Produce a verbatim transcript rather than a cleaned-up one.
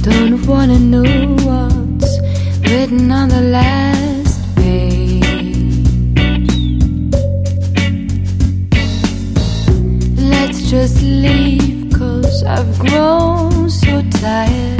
Don't wanna know what's written on the last page. Let's just leave, 'cause I've grown so tired.